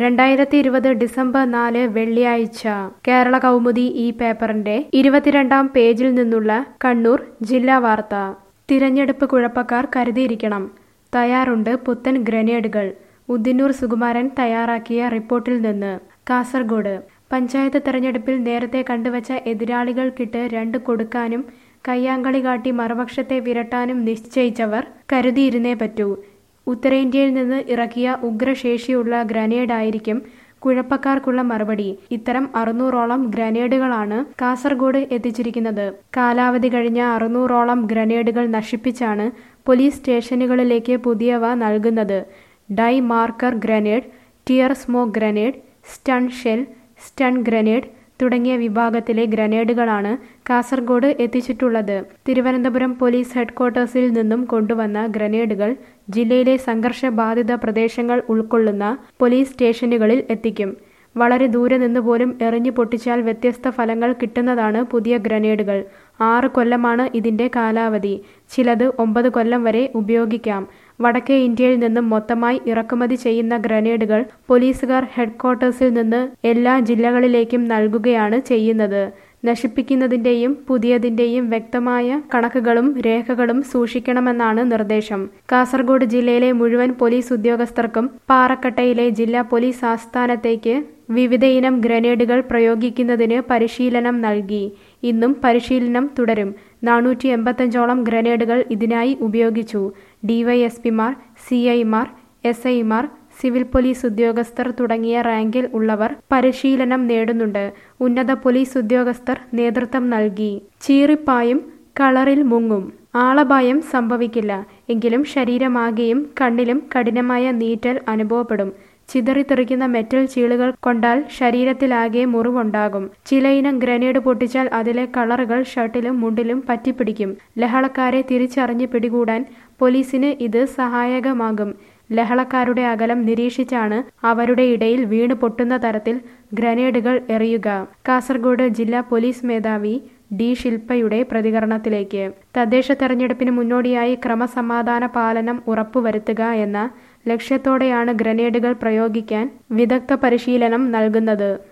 2020 December 4 വെള്ളിയാഴ്ച കേരള കൗമുദി ഈ പേപ്പറിന്റെ 22-ാം പേജിൽ നിന്നുള്ള കണ്ണൂർ ജില്ലാ വാർത്ത. തിരഞ്ഞെടുപ്പ് കുഴപ്പക്കാർ കരുതിയിരിക്കണം, തയ്യാറുണ്ട് പുത്തൻ ഗ്രനേഡുകൾ. ഉദിന്നൂർ സുകുമാരൻ തയ്യാറാക്കിയ റിപ്പോർട്ടിൽ നിന്ന്. കാസർഗോഡ് പഞ്ചായത്ത് തെരഞ്ഞെടുപ്പിൽ നേരത്തെ കണ്ടുവച്ച എതിരാളികൾക്കിട്ട് 2 കൊടുക്കാനും കയ്യാങ്കളി കാട്ടി മറുപക്ഷത്തെ വിരട്ടാനും നിശ്ചയിച്ചവർ കരുതിയിരുന്നേ പറ്റൂ. ഉത്തരേന്ത്യയിൽ നിന്ന് ഇറക്കിയ ഉഗ്രശേഷിയുള്ള ഗ്രനേഡായിരിക്കും കുഴപ്പക്കാർക്കുള്ള മറുപടി. ഇത്തരം 600ഓളം ഗ്രനേഡുകളാണ് കാസർഗോഡ് എത്തിച്ചിരിക്കുന്നത്. കാലാവധി കഴിഞ്ഞ 600ഓളം ഗ്രനേഡുകൾ നശിപ്പിച്ചാണ് പോലീസ് സ്റ്റേഷനുകളിലേക്ക് പുതിയവ നൽകുന്നത്. Dye marker grenade, tear smoke grenade, stun shell, stun grenade തുടങ്ങിയ വിഭാഗത്തിലെ ഗ്രനേഡുകളാണ് കാസർഗോഡ് എത്തിച്ചിട്ടുള്ളത്. തിരുവനന്തപുരം പോലീസ് ഹെഡ്ക്വാർട്ടേഴ്സിൽ നിന്നും കൊണ്ടുവന്ന ഗ്രനേഡുകൾ ജില്ലയിലെ സംഘർഷബാധിത പ്രദേശങ്ങൾ ഉൾക്കൊള്ളുന്ന പോലീസ് സ്റ്റേഷനുകളിൽ എത്തിക്കും. വളരെ ദൂരെ നിന്ന് പോലും എറിഞ്ഞു പൊട്ടിച്ചാൽ വ്യത്യസ്ത ഫലങ്ങൾ കിട്ടുന്നതാണ് പുതിയ ഗ്രനേഡുകൾ. 6 കൊല്ലമാണ് ഇതിന്റെ കാലാവധി. ചിലത് 9 കൊല്ലം വരെ ഉപയോഗിക്കാം. വടക്കേ ഇന്ത്യയിൽ നിന്നും മൊത്തമായി ഇറക്കുമതി ചെയ്യുന്ന ഗ്രനേഡുകൾ പോലീസുകാർ ഹെഡ്ക്വാർട്ടേഴ്സിൽ നിന്ന് എല്ലാ ജില്ലകളിലേക്കും നൽകുകയാണ് ചെയ്യുന്നത്. നശിപ്പിക്കുന്നതിന്റെയും പുതിയതിന്റെയും വ്യക്തമായ കണക്കുകളും രേഖകളും സൂക്ഷിക്കണമെന്നാണ് നിർദ്ദേശം. കാസർഗോഡ് ജില്ലയിലെ മുഴുവൻ പോലീസ് ഉദ്യോഗസ്ഥർക്കും പാറക്കട്ടയിലെ ജില്ലാ പോലീസ് ആസ്ഥാനത്തേക്ക് വിവിധയിനം ഗ്രനേഡുകൾ പ്രയോഗിക്കുന്നതിന് പരിശീലനം നൽകി. ഇന്നും പരിശീലനം തുടരും. 485ഓളം ഗ്രനേഡുകൾ ഇതിനായി ഉപയോഗിച്ചു. ഡിവൈഎസ്പിമാർ, സിഐമാർ, എസ്ഐമാർ, സിവിൽ പോലീസ് ഉദ്യോഗസ്ഥർ തുടങ്ങിയ റാങ്കിൽ ഉള്ളവർ പരിശീലനം നേടുന്നുണ്ട്. ഉന്നത പോലീസ് ഉദ്യോഗസ്ഥർ നേതൃത്വം നൽകി. ചീറിപ്പായും, കളറിൽ മുങ്ങും. ആളപായം സംഭവിക്കില്ല. എങ്കിലും ശരീരമാകെയും കണ്ണിലും കഠിനമായ നീറ്റൽ അനുഭവപ്പെടും. ചിതറിത്തെറിക്കുന്ന മെറ്റൽ ചീളുകൾ കൊണ്ടാൽ ശരീരത്തിലാകെ മുറിവുണ്ടാകും. ചിലയിനം ഗ്രനേഡ് പൊട്ടിച്ചാൽ അതിലെ കളറുകൾ ഷർട്ടിലും മുണ്ടിലും പറ്റിപ്പിടിക്കും. ലഹളക്കാരെ തിരിച്ചറിഞ്ഞ് പിടികൂടാൻ പോലീസിന് ഇത് സഹായകമാകും. ലഹളക്കാരുടെ അകലം നിരീക്ഷിച്ചാണ് അവരുടെ ഇടയിൽ വീണ് പൊട്ടുന്ന തരത്തിൽ ഗ്രനേഡുകൾ എറിയുക. കാസർഗോഡ് ജില്ലാ പോലീസ് മേധാവി ഡി ശില്പയുടെ പ്രതികരണത്തിലേക്ക്. തദ്ദേശ തെരഞ്ഞെടുപ്പിന് മുന്നോടിയായി ക്രമസമാധാന പാലനം ഉറപ്പുവരുത്തുക എന്ന ലക്ഷ്യത്തോടെയാണ് ഗ്രനേഡുകൾ പ്രയോഗിക്കാൻ വിദഗ്ധ പരിശീലനം നൽകുന്നത്.